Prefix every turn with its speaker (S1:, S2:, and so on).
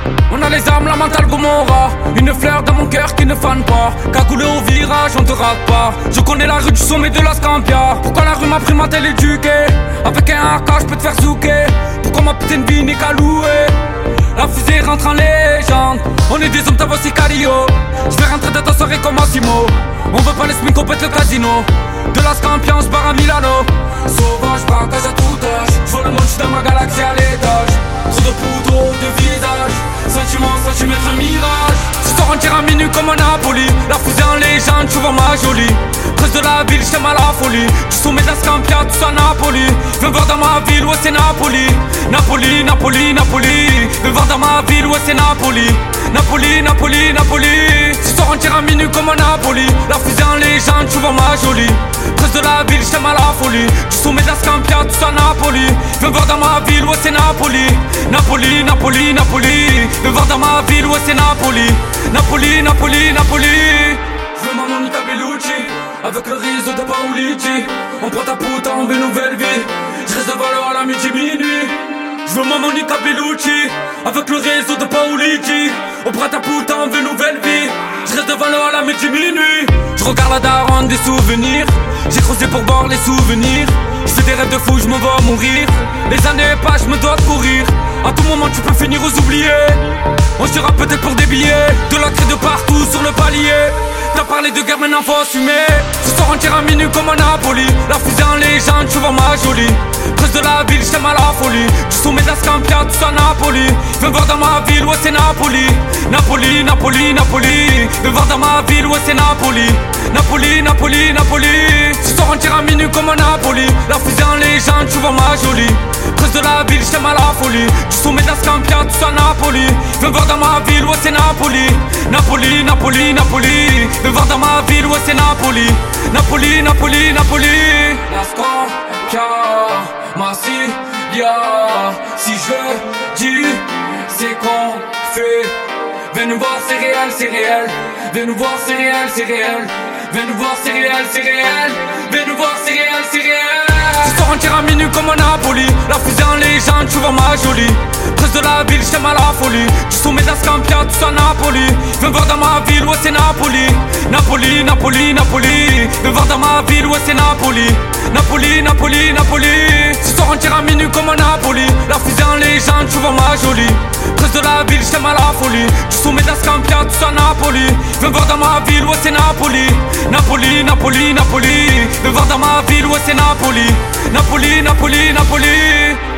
S1: On a les armes, la mentale Gomorra. Une fleur dans mon cœur qui ne fane pas. Cagoulé au virage, on te rate pas. Je connais la rue du sommet de la Scampia. Pourquoi la rue m'a pris ma telle éduquée? Avec un AK je peux te faire zouker. Pourquoi ma putain de vie n'est qu'à louer? La fusée rentre en légende. On est des hommes t'as sicario. Je vais rentrer dans ta soirée comme Massimo. On veut pas les smics, on pète le casino. De la Scampia on se barre à Milano. Sauvage, braquage à tout âge. J'vois le monde, j'suis dans ma galaxie à l'étage. Trop de poudre, de visage. Sentiment, centimètre, un mirage. Ce soir on tire à minuit comme un Napoli. La fusée en légende, tu vois ma jolie. Presse de la ville, j't'aime à la folie. Du sommet de la Scampia, tout ça Napoli. Viens voir dans ma ville, ouais c'est Napoli. Napoli, Napoli, Napoli. Viens voir dans ma ville, ouais c'est Napoli. Napoli, Napoli, Napoli. Ce soir on tire à minuit comme un Napoli. La fusée en légende, tu vois ma jolie. Presse de la ville, j't'aime à la folie. Du sommet de la Scampia, tout ça Napoli. Viens voir dans ma ville, ouais c'est Napoli. Napoli, Napoli, Napoli. Viens voir dans ma ville, ouais c'est Napoli. Napoli, Napoli, Napoli. Je veux ma Monica Bellucci. Avec le réseau de Paoligi. On prend ta putain, on veut une nouvelle vie. Je reste devant l'heure à la midi-minuit. Je veux ma Monica Bellucci. Avec le réseau de Paoligi. On prend ta putain, on veut une nouvelle vie. Je reste devant l'heure à la midi-minuit. Je regarde la daronne des souvenirs. J'ai creusé pour boire les souvenirs. Je fais des rêves de fou, je me vois mourir. Les années passent, je me dois de courir. À tout moment tu peux finir aux oubliés. On sera peut-être pour des billets. De la craie de partout sur le palier. T'as parlé de guerre, maintenant faut assumer. Ce soir on tire à minuit comme un Napoli. La fusée en légende, tu vois ma jolie. Presse de la ville, j't'aime à la folie. Du sommet de la Scampia, tout ça Napoli. Viens voir dans ma ville, ouais c'est Napoli. Napoli, Napoli, Napoli. Viens voir dans ma ville, ouais c'est Napoli. Napoli, Napoli, Napoli. Ce soir on tire à minuit comme un Napoli. La fusée en légende, tu vois ma jolie. Presse de la ville, j't'aime à la folie. Du sommet de la Scampia, tout ça Napoli. Viens voir dans ma ville, ouais c'est Napoli. Napoli, Napoli, Napoli. Viens voir dans ma ville, ouais c'est Napoli. Napoli, Napoli, Napoli. La Scampia, Marsiglia. Si je dis, c'est qu'on fait. Viens nous voir, c'est réel, c'est réel. Viens nous voir, c'est réel, c'est réel. Viens nous voir, c'est réel, c'est réel. Viens nous voir, c'est réel, c'est réel. Ce soir on tire à minuit comme un Napoli. La fusée en légende, tu vois ma jolie. Presse de la ville, j't'aime à la folie. Du sommet de la Scampia, tout ça Napoli. Viens voir dans ma ville, ouais c'est Napoli. Napoli, Napoli, Napoli. Viens voir dans ma ville, ouais c'est Napoli. Napoli, Napoli, Napoli. Ce soir on tire à minuit comme un Napoli. La fusée en légende, tu vois ma jolie. Presse de la ville, j't'aime à la folie. Du sommet de la Scampia, tout ça Napoli. Viens voir dans ma ville, ouais c'est Napoli. Napoli, Napoli, Napoli. Viens voir dans ma ville, ouais c'est Napoli. Napoli, Napoli, Napoli.